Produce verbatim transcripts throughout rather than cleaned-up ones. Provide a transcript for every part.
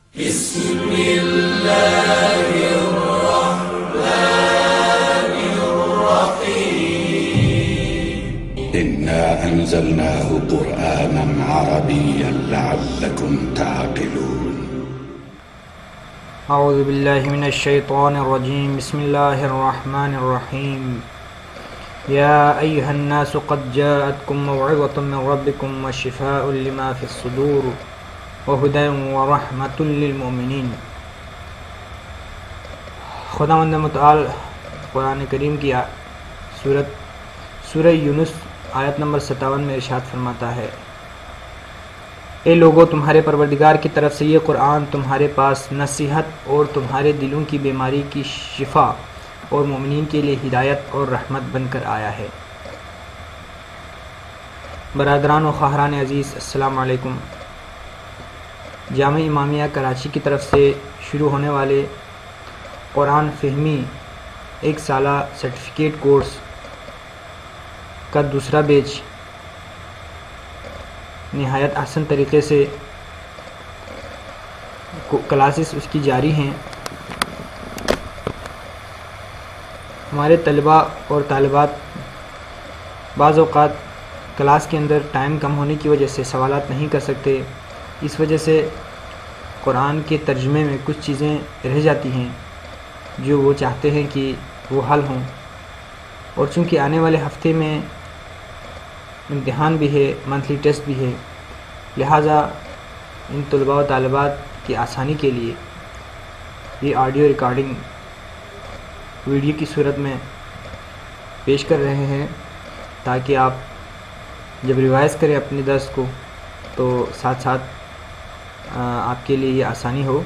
بسم اللہ الرحمن الرحیم انا انزلناه قرآنا عربيا لعلكم تعقلون اعوذ باللہ من الشیطان الرجیم بسم اللہ الرحمن الرحیم یا ایہا الناس قد جاءتکم موعظۃ من ربکم وشفاء لما فی الصدور وہدی ورحمۃ للمؤمنین۔ خداوند متعال قرآن کریم کی سورت سورہ یونس آیت نمبر ستاون میں ارشاد فرماتا ہے، اے لوگو، تمہارے پروردگار کی طرف سے یہ قرآن تمہارے پاس نصیحت اور تمہارے دلوں کی بیماری کی شفا اور مومنین کے لیے ہدایت اور رحمت بن کر آیا ہے۔ برادران و خواہران عزیز، السلام علیکم۔ جامعہ امامیہ کراچی کی طرف سے شروع ہونے والے قرآن فہمی ایک سالہ سرٹیفکیٹ کورس کا دوسرا بیچ نہایت احسن طریقے سے کلاسز اس کی جاری ہیں۔ ہمارے طلباء اور طالبات بعض اوقات کلاس کے اندر ٹائم کم ہونے کی وجہ سے سوالات نہیں کر سکتے، اس وجہ سے قرآن کے ترجمے میں کچھ چیزیں رہ جاتی ہیں جو وہ چاہتے ہیں کہ وہ حل ہوں، اور چونکہ آنے والے ہفتے میں امتحان بھی ہے، منتھلی ٹیسٹ بھی ہے، لہٰذا ان طلباء و طالبات کی آسانی کے لیے یہ آڈیو ریکارڈنگ ویڈیو کی صورت میں پیش کر رہے ہیں، تاکہ آپ جب ریوائز کریں اپنے درس کو تو ساتھ ساتھ آپ کے لیے یہ آسانی ہو۔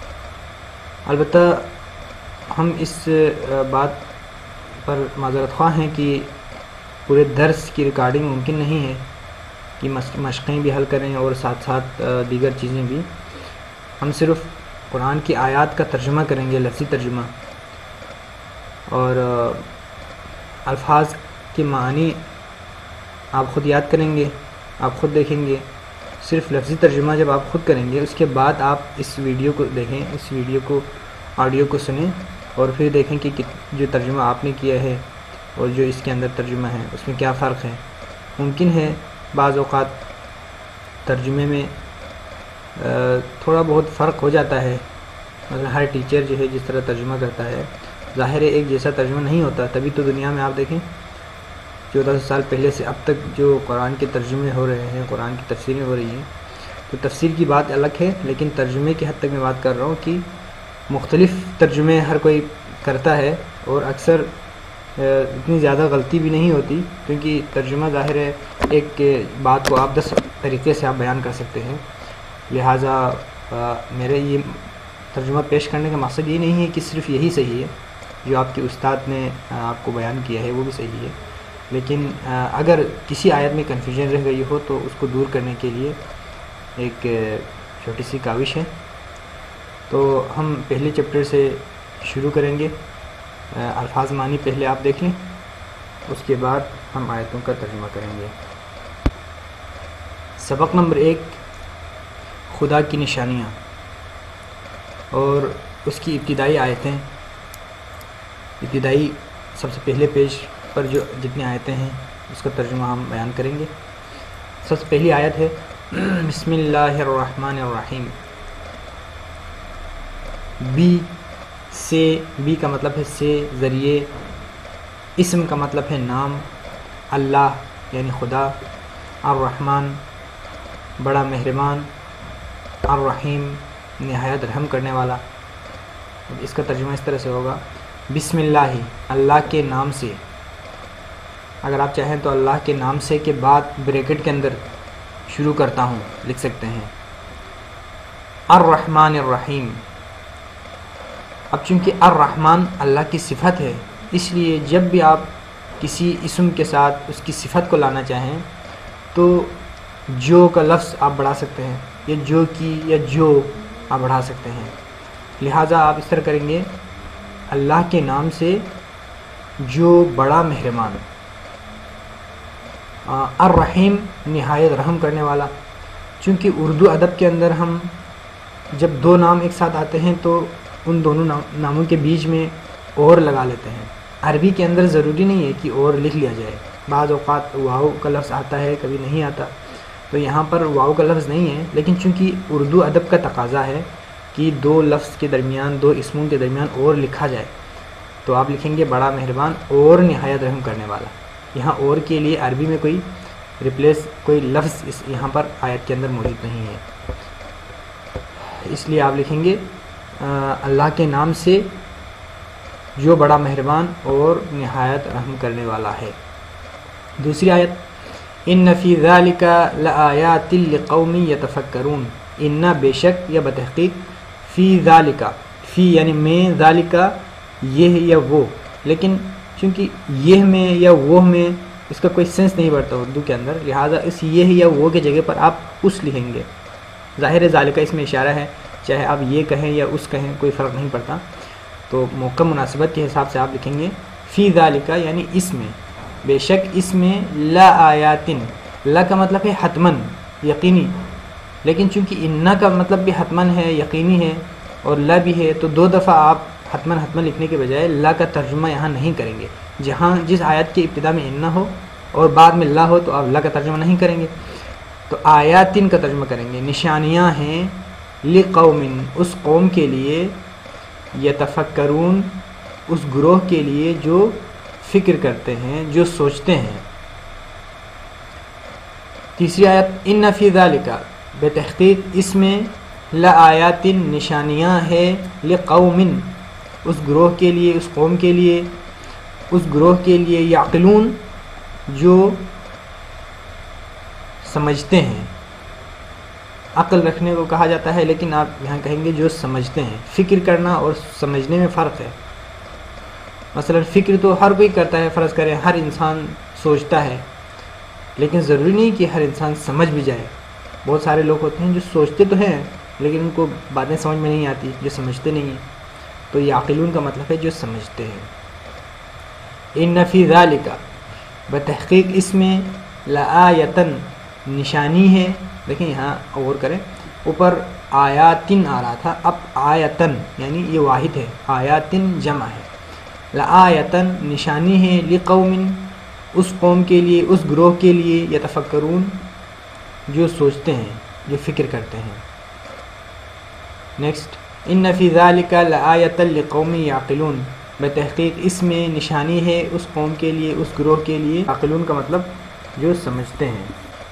البتہ ہم اس بات پر معذرت خواہ ہیں کہ پورے درس کی ریکارڈنگ ممکن نہیں ہے کہ مشقیں بھی حل کریں اور ساتھ ساتھ دیگر چیزیں بھی۔ ہم صرف قرآن کی آیات کا ترجمہ کریں گے، لفظی ترجمہ، اور الفاظ کے معنی آپ خود یاد کریں گے، آپ خود دیکھیں گے۔ صرف لفظی ترجمہ جب آپ خود کریں گے، اس کے بعد آپ اس ویڈیو کو دیکھیں، اس ویڈیو کو آڈیو کو سنیں، اور پھر دیکھیں کہ جو ترجمہ آپ نے کیا ہے اور جو اس کے اندر ترجمہ ہے اس میں کیا فرق ہے۔ ممکن ہے بعض اوقات ترجمے میں تھوڑا بہت فرق ہو جاتا ہے، مثلا ہر ٹیچر جو ہے جس طرح ترجمہ کرتا ہے، ظاہر ہے ایک جیسا ترجمہ نہیں ہوتا، تبھی تو دنیا میں آپ دیکھیں چودہ سو سال پہلے سے اب تک جو قرآن کے ترجمے ہو رہے ہیں، قرآن کی تفسیریں ہو رہی ہیں، تو تفسیر کی بات الگ ہے، لیکن ترجمے کی حد تک میں بات کر رہا ہوں کہ مختلف ترجمے ہر کوئی کرتا ہے، اور اکثر اتنی زیادہ غلطی بھی نہیں ہوتی، کیونکہ ترجمہ ظاہر ہے ایک بات کو آپ دس طریقے سے آپ بیان کر سکتے ہیں۔ لہٰذا میرے یہ ترجمہ پیش کرنے کا مقصد یہ نہیں ہے کہ صرف یہی صحیح ہے، جو آپ کے استاد نے آپ کو بیان کیا ہے وہ بھی صحیح ہے، لیکن اگر کسی آیت میں کنفیوژن رہ گئی ہو تو اس کو دور کرنے کے لیے ایک چھوٹی سی کاوش ہے۔ تو ہم پہلے چیپٹر سے شروع کریں گے۔ الفاظ معنی پہلے آپ دیکھ لیں، اس کے بعد ہم آیتوں کا ترجمہ کریں گے۔ سبق نمبر ایک، خدا کی نشانیاں، اور اس کی ابتدائی آیتیں۔ ابتدائی سب سے پہلے پیج پر جو جتنی آیتیں ہیں اس کا ترجمہ ہم بیان کریں گے۔ سب سے پہلی آیت ہے بسم اللہ الرحمن الرحیم۔ بی سے، بی کا مطلب ہے سے، ذریعے، اسم کا مطلب ہے نام، اللہ یعنی خدا، الرحمن بڑا مہربان، الرحیم نہایت رحم کرنے والا۔ اس کا ترجمہ اس طرح سے ہوگا، بسم اللہ اللہ کے نام سے۔ اگر آپ چاہیں تو اللہ کے نام سے کے بعد بریکٹ کے اندر شروع کرتا ہوں لکھ سکتے ہیں، الرحمن الرحیم۔ اب چونکہ الرحمن اللہ کی صفت ہے، اس لیے جب بھی آپ کسی اسم کے ساتھ اس کی صفت کو لانا چاہیں تو جو کا لفظ آپ بڑھا سکتے ہیں، یا جو کی یا جو آپ بڑھا سکتے ہیں۔ لہٰذا آپ اس طرح کریں گے، اللہ کے نام سے جو بڑا مہربان، الرحیم نہایت رحم کرنے والا۔ چونکہ اردو ادب کے اندر ہم جب دو نام ایک ساتھ آتے ہیں تو ان دونوں ناموں کے بیچ میں اور لگا لیتے ہیں. عربی کے اندر ضروری نہیں ہے کہ اور لکھ لیا جائے. بعض اوقات واو کا لفظ آتا ہے، کبھی نہیں آتا، تو یہاں پر واو کا لفظ نہیں ہے، لیکن چونکہ اردو ادب کا تقاضا ہے کہ دو لفظ کے درمیان، دو اسموں کے درمیان اور لکھا جائے، تو آپ لکھیں گے بڑا مہربان اور نہایت رحم کرنے والا. یہاں اور کے لیے عربی میں کوئی ریپلیس کوئی لفظ اس یہاں پر آیت کے اندر موجود نہیں ہے، اس لیے آپ لکھیں گے اللہ کے نام سے جو بڑا مہربان اور نہایت رحم کرنے والا ہے. دوسری آیت، ان فی ذالک لآیات لقوم یتفکرون. ان بے شک یا بتحقیق، فی ذالک، فی یعنی میں، ذالک یہ یا وہ، لیکن چونکہ یہ میں یا وہ میں اس کا کوئی سینس نہیں بڑھتا اردو کے اندر، لہٰذا اس یہ یا وہ کے جگہ پر آپ اس لکھیں گے. ظاہر ذالک اس میں اشارہ ہے، چاہے آپ یہ کہیں یا اس کہیں کوئی فرق نہیں پڑتا، تو موقع مناسبت کے حساب سے آپ لکھیں گے فی ذالک یعنی اس میں، بے شک اس میں لا آیاتن. لا کا مطلب ہے حتمن، یقینی، لیکن چونکہ انا کا مطلب بھی حتمن ہے، یقینی ہے، اور لا بھی ہے، تو دو دفعہ آپ حتمن حتمن لکھنے کے بجائے لا کا ترجمہ یہاں نہیں کریں گے. جہاں جس آیت کے ابتدا میں انا ہو اور بعد میں لا ہو تو آپ لا کا ترجمہ نہیں کریں گے، تو آیاتن کا ترجمہ کریں گے. نشانیاں ہیں لقوم، اس قوم کے لیے، یتفکرون، اس گروہ کے لیے جو فکر کرتے ہیں، جو سوچتے ہیں. تیسری آیت، ان فی ذالک، بے تحقیق اس میں، لآیات نشانیاں ہے، لقوم اس گروہ کے لیے، اس قوم کے لیے، اس گروہ کے لیے، یعقلون جو سمجھتے ہیں. عقل رکھنے کو کہا جاتا ہے، لیکن آپ یہاں کہیں گے جو سمجھتے ہیں. فکر کرنا اور سمجھنے میں فرق ہے. مثلا فکر تو ہر کوئی کرتا ہے، فرض کریں ہر انسان سوچتا ہے، لیکن ضروری نہیں کہ ہر انسان سمجھ بھی جائے. بہت سارے لوگ ہوتے ہیں جو سوچتے تو ہیں لیکن ان کو باتیں سمجھ میں نہیں آتی، جو سمجھتے نہیں ہیں. تو یعقلون کا مطلب ہے جو سمجھتے ہیں. ان فی ذالک، بتحقیق اس میں، لآیتن نشانی ہے. دیکھیں یہاں غور کریں، اوپر آیاتن آ رہا تھا، اب آیتن یعنی یہ واحد ہے، آیاتن جمع ہے. لآیتن نشانی ہے، لقوم اس قوم کے لیے، اس گروہ کے لیے، یتفکرون جو سوچتے ہیں، جو فکر کرتے ہیں. نیکسٹ، ان فی ذالک لآیۃ لقوم یعقلون، بتحقیق اس میں نشانی ہے اس قوم کے لیے، اس گروہ کے لیے. یعقلون کا مطلب جو سمجھتے ہیں.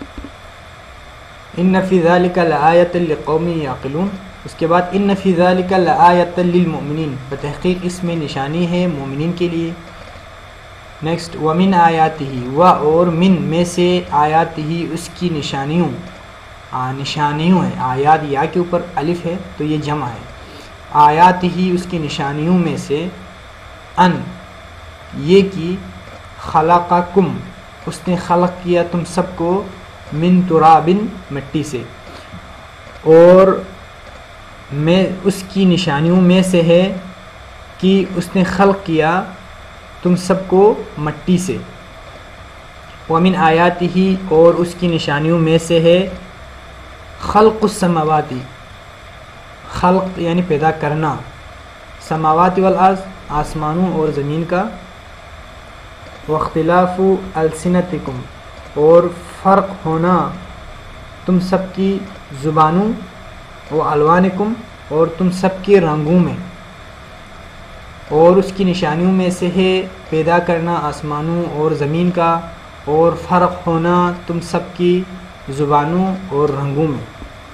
ان فی ذالک لآیۃ لقوم یعقلون. اس کے بعد ان فی ذالک لآیۃ للمؤمنین، بتحقیق اس میں نشانی ہے مومنین کے لیے. نیکسٹ، ومن آیاتہ، و اور من میں سے، آیاتہ اس کی نشانیوں، آ نشانیوں ہیں. آیات یا کے اوپر الف ہے تو یہ جمع ہے. آیاتہ اس کی نشانیوں میں سے، ان یہ کی، خلقکم اس نے خلق کیا تم سب کو، من ترابن مٹی سے. اور میں اس کی نشانیوں میں سے ہے کہ اس نے خلق کیا تم سب کو مٹی سے. ومن آیاتہ اور اس کی نشانیوں میں سے ہے، خلق السماواتی، خلق یعنی پیدا کرنا، سماوات والارض آسمانوں اور زمین کا، واختلاف السنتکم اور فرق ہونا تم سب کی زبانوں، والوانکم اور تم سب کے رنگوں میں. اور اس کی نشانیوں میں سے ہے پیدا کرنا آسمانوں اور زمین کا، اور فرق ہونا تم سب کی زبانوں اور رنگوں میں.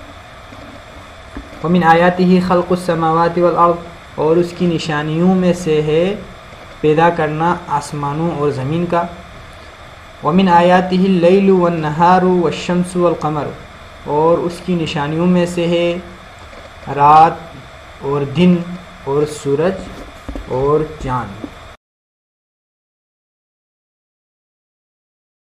ومن آیاتہ خلق السماوات والارض اور اس کی نشانیوں میں سے ہے پیدا کرنا آسمانوں اور زمین کا. ومن آیاتہ اللیل والنہار والشمس والقمر اور اس کی نشانیوں میں سے ہے رات اور دن اور سورج اور چاند.